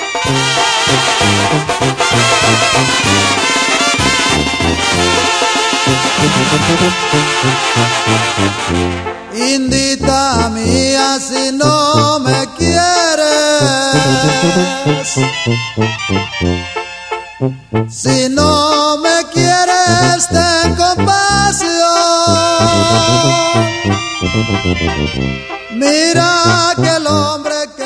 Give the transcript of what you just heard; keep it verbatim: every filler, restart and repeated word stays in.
Indita mía, si no me quieres, si no me quieres, ten compasión. Mira que el hombre